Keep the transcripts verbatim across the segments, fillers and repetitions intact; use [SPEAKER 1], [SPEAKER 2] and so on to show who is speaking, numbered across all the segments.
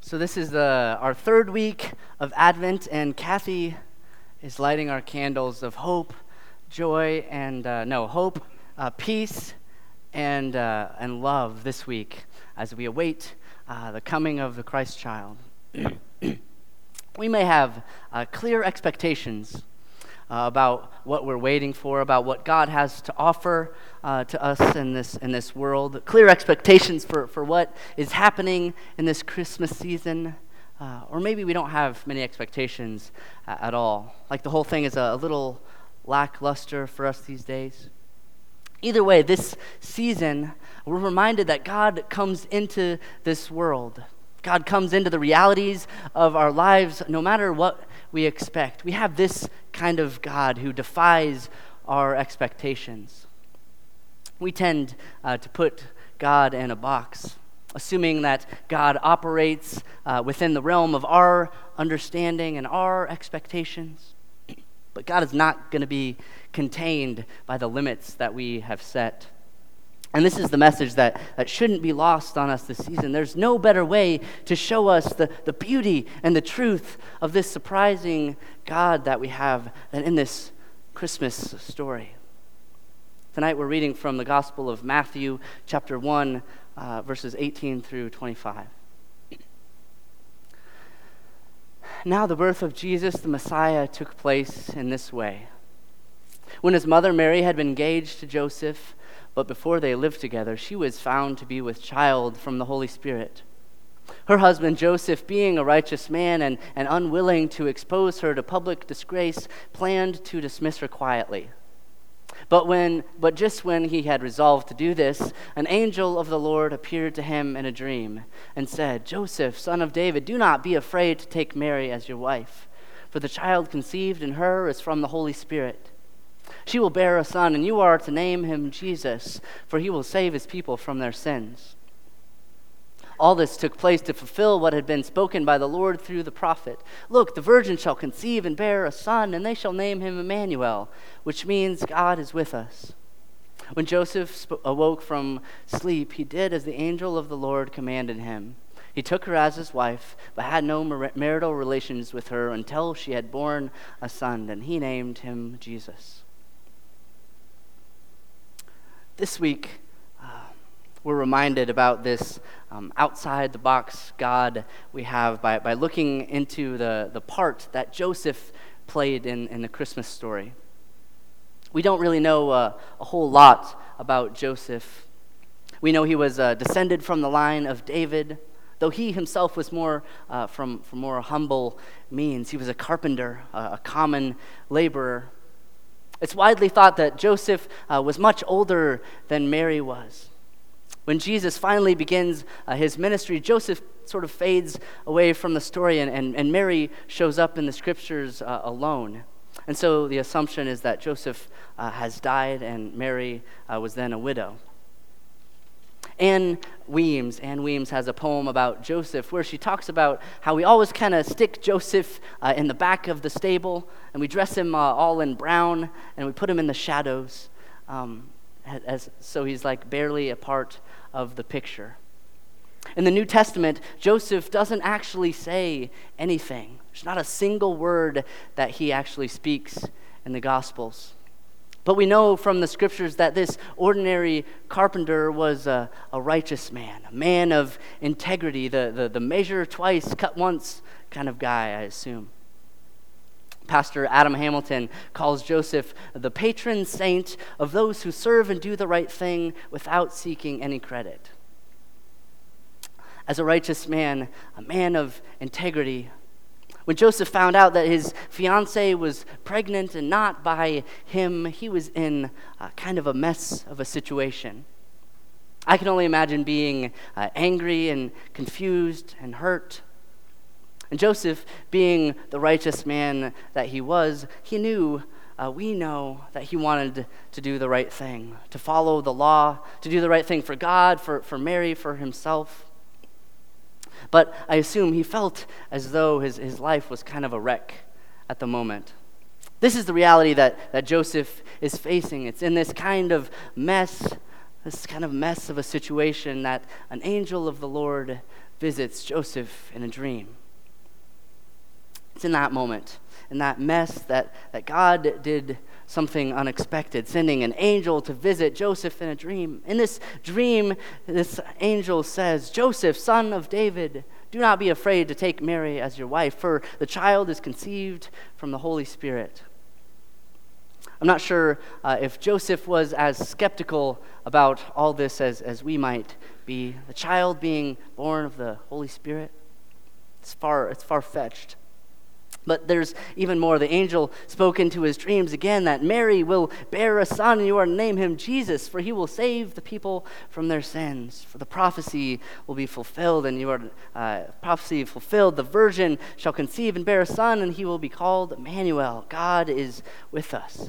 [SPEAKER 1] So this is the our third week of Advent, and Kathy is lighting our candles of hope, joy, and uh, no hope, uh, peace, and uh, and love this week as we await uh, the coming of the Christ child. We may have uh, clear expectations uh, about what we're waiting for, about what God has to offer uh, to us in this in this world. Clear expectations for, for what is happening in this Christmas season. Uh, or maybe we don't have many expectations uh, at all. Like the whole thing is a, a little lackluster for us these days. Either way, this season, we're reminded that God comes into this world. God comes into the realities of our lives no matter what we expect. We have this kind of God who defies our expectations. We tend uh, to put God in a box, assuming that God operates uh, within the realm of our understanding and our expectations. But God is not going to be contained by the limits that we have set. And this is the message that, that shouldn't be lost on us this season. There's no better way to show us the, the beauty and the truth of this surprising God that we have than in this Christmas story. Tonight we're reading from the Gospel of Matthew, chapter one, uh, verses eighteen through twenty-five. Now the birth of Jesus, the Messiah, took place in this way. When his mother Mary had been engaged to Joseph, but before they lived together, she was found to be with child from the Holy Spirit. Her husband Joseph, being a righteous man and, and unwilling to expose her to public disgrace, planned to dismiss her quietly. But when, but just when he had resolved to do this, an angel of the Lord appeared to him in a dream and said, "Joseph, son of David, do not be afraid to take Mary as your wife, for the child conceived in her is from the Holy Spirit. She will bear a son, and you are to name him Jesus, for he will save his people from their sins." All this took place to fulfill what had been spoken by the Lord through the prophet. "Look, the virgin shall conceive and bear a son, and they shall name him Emmanuel," which means God is with us. When Joseph sp- awoke from sleep, he did as the angel of the Lord commanded him. He took her as his wife, but had no mar- marital relations with her until she had borne a son, and he named him Jesus. This week, uh, we're reminded about this um, outside-the-box God we have by, by looking into the, the part that Joseph played in, in the Christmas story. We don't really know uh, a whole lot about Joseph. We know he was uh, descended from the line of David, though he himself was more uh, from, from more humble means. He was a carpenter, uh, a common laborer. It's widely thought that Joseph uh, was much older than Mary was. When Jesus finally begins uh, his ministry, Joseph sort of fades away from the story, and, and, and Mary shows up in the scriptures uh, alone. And so the assumption is that Joseph uh, has died and Mary uh, was then a widow. Anne Weems, Anne Weems has a poem about Joseph where she talks about how we always kind of stick Joseph uh, in the back of the stable, and we dress him uh, all in brown, and we put him in the shadows, um, as, so he's like barely a part of the picture. In the New Testament, Joseph doesn't actually say anything. There's not a single word that he actually speaks in the Gospels. But we know from the scriptures that this ordinary carpenter was a, a righteous man, a man of integrity, the, the, the measure twice, cut once kind of guy, I assume. Pastor Adam Hamilton calls Joseph the patron saint of those who serve and do the right thing without seeking any credit. As a righteous man, a man of integrity, when Joseph found out that his fiancée was pregnant and not by him, he was in uh, kind of a mess of a situation. I can only imagine being uh, angry and confused and hurt. And Joseph, being the righteous man that he was, he knew, uh, we know that he wanted to do the right thing, to follow the law, to do the right thing for God, for, for Mary, for himself. But I assume he felt as though his, his life was kind of a wreck at the moment. This is the reality that, that Joseph is facing. It's in this kind of mess, this kind of mess of a situation that an angel of the Lord visits Joseph in a dream. It's in that moment, in that mess, that, that God did something unexpected, sending an angel to visit Joseph in a dream. In this dream, this angel says, "Joseph, son of David, do not be afraid to take Mary as your wife, for the child is conceived from the Holy Spirit." I'm not sure uh, if Joseph was as skeptical about all this as, as we might be. The child being born of the Holy Spirit, it's far, it's far-fetched. But there's even more. The angel spoke into his dreams again that Mary will bear a son, and you are to name him Jesus, for he will save the people from their sins. For the prophecy will be fulfilled, and you are uh, prophecy fulfilled. The virgin shall conceive and bear a son, and he will be called Emmanuel. God is with us.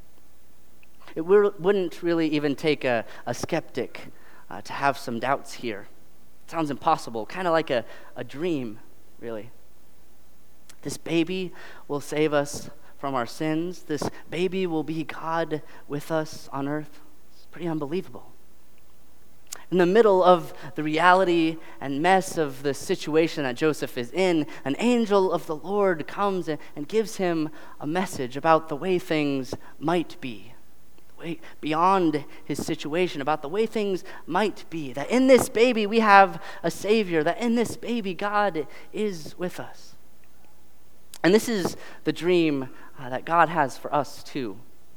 [SPEAKER 1] It wouldn't really even take a, a skeptic uh, to have some doubts here. It sounds impossible, kind of like a, a dream, really. This baby will save us from our sins. This baby will be God with us on earth. It's pretty unbelievable. In the middle of the reality and mess of the situation that Joseph is in, an angel of the Lord comes and gives him a message about the way things might be, the way beyond his situation, about the way things might be. That in this baby we have a Savior, that in this baby God is with us. And this is the dream uh, that God has for us too.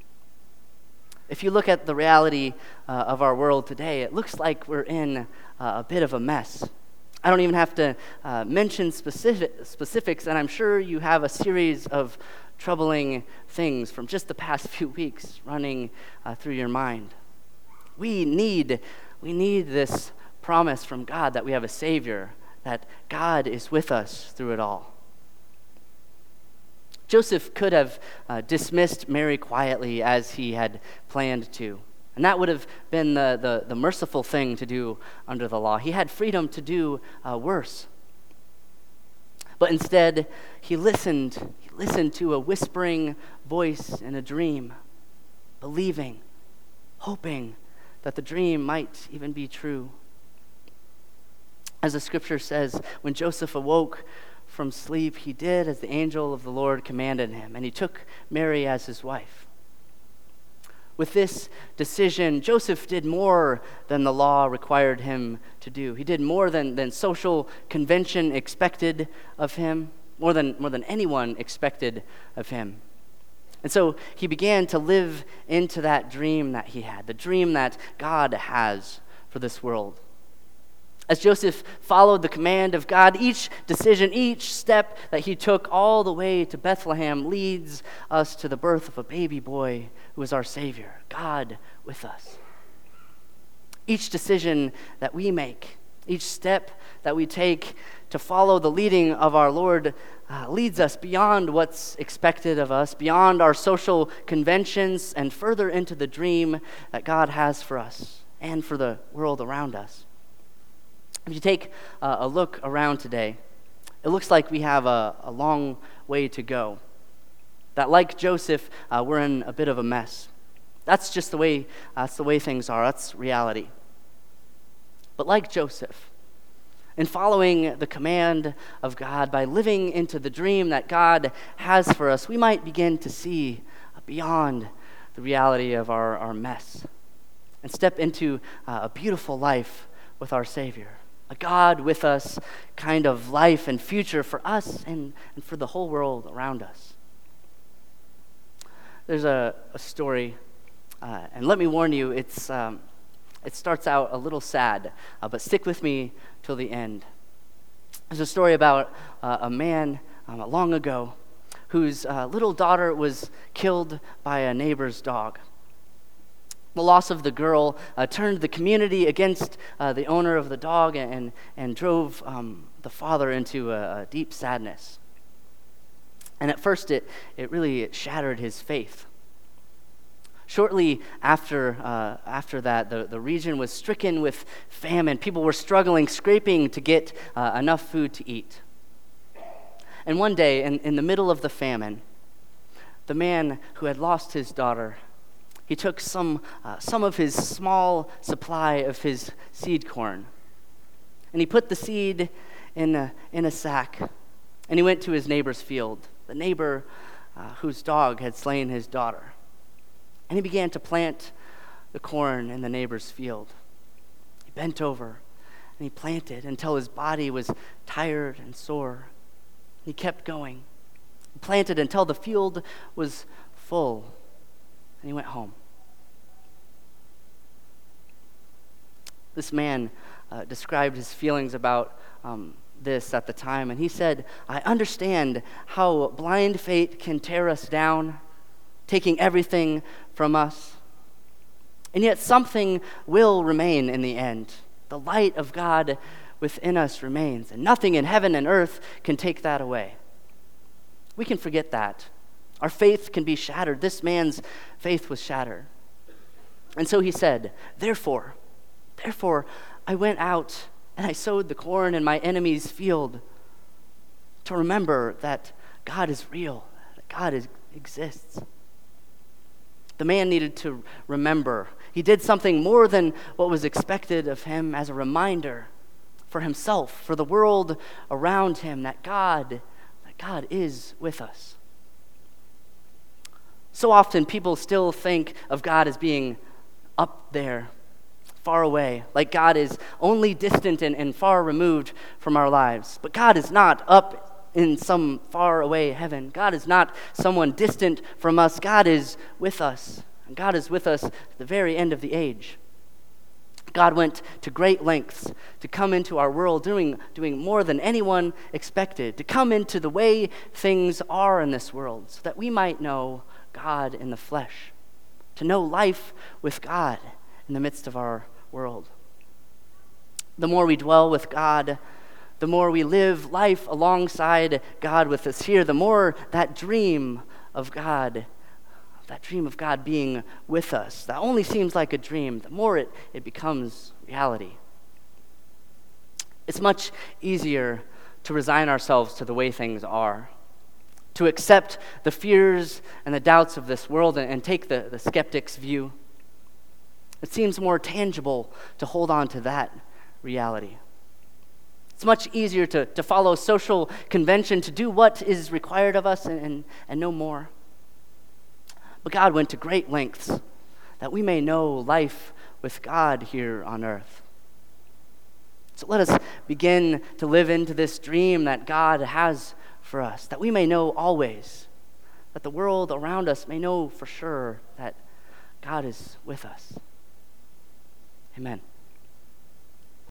[SPEAKER 1] If you look at the reality uh, of our world today, it looks like we're in uh, a bit of a mess. I don't even have to uh, mention specific, specifics, and I'm sure you have a series of troubling things from just the past few weeks running uh, through your mind. We need, we need this promise from God that we have a Savior, that God is with us through it all. Joseph could have uh, dismissed Mary quietly as he had planned to. And that would have been the, the, the merciful thing to do under the law. He had freedom to do uh, worse. But instead, he listened. He listened to a whispering voice in a dream, believing, hoping that the dream might even be true. As the scripture says, when Joseph awoke from sleep, he did as the angel of the Lord commanded him, and he took Mary as his wife. With this decision, Joseph did more than the law required him to do. He did more than, than social convention expected of him, more than, more than anyone expected of him. And so he began to live into that dream that he had, the dream that God has for this world. As Joseph followed the command of God, each decision, each step that he took all the way to Bethlehem leads us to the birth of a baby boy who is our Savior, God with us. Each decision that we make, each step that we take to follow the leading of our Lord uh, leads us beyond what's expected of us, beyond our social conventions, and further into the dream that God has for us and for the world around us. If you take uh, a look around today, it looks like we have a, a long way to go. That like Joseph, uh, we're in a bit of a mess. That's just the way, uh, that's the way things are. That's reality. But like Joseph, in following the command of God, by living into the dream that God has for us, we might begin to see beyond the reality of our, our mess and step into uh, a beautiful life with our Savior. A God with us kind of life and future for us and, and for the whole world around us. There's a, a story, uh, and let me warn you, it's um, it starts out a little sad, uh, but stick with me till the end. There's a story about uh, a man um, long ago whose uh, little daughter was killed by a neighbor's dog. The loss of the girl uh, turned the community against uh, the owner of the dog and, and drove um, the father into a, a deep sadness. And at first it, it really it shattered his faith. Shortly after uh, after that, the, the region was stricken with famine. People were struggling, scraping to get uh, enough food to eat. And one day, in, in the middle of the famine, the man who had lost his daughter, he took some uh, some of his small supply of his seed corn, And he put the seed in a, in a sack, and he went to his neighbor's field, the neighbor uh, whose dog had slain his daughter. And he began to plant the corn in the neighbor's field. He bent over and he planted until his body was tired and sore. He kept going. He planted until the field was full, and he went home. This man uh, described his feelings about um, this at the time, and he said, "I understand how blind fate can tear us down, taking everything from us. And yet something will remain in the end. The light of God within us remains, and nothing in heaven and earth can take that away." We can forget that. Our faith can be shattered. This man's faith was shattered. And so he said, Therefore, therefore, I went out and I sowed the corn in my enemy's field to remember that God is real, that God is, exists. The man needed to remember. He did something more than what was expected of him as a reminder for himself, for the world around him, that God, that God is with us. So often people still think of God as being up there, far away, like God is only distant and, and far removed from our lives. But God is not up in some far away heaven. God is not someone distant from us. God is with us. And God is with us at the very end of the age. God went to great lengths to come into our world, doing, doing more than anyone expected, to come into the way things are in this world, so that we might know God in the flesh, to know life with God in the midst of our world. The more we dwell with God, the more we live life alongside God with us here, the more that dream of God, that dream of God being with us, that only seems like a dream, the more it, it becomes reality. It's much easier to resign ourselves to the way things are, to accept the fears and the doubts of this world and, and take the, the skeptic's view. It seems more tangible to hold on to that reality. It's much easier to, to follow social convention, to do what is required of us and, and, and no more. But God went to great lengths that we may know life with God here on earth. So let us begin to live into this dream that God has for us, that we may know always, that the world around us may know for sure that God is with us. Amen.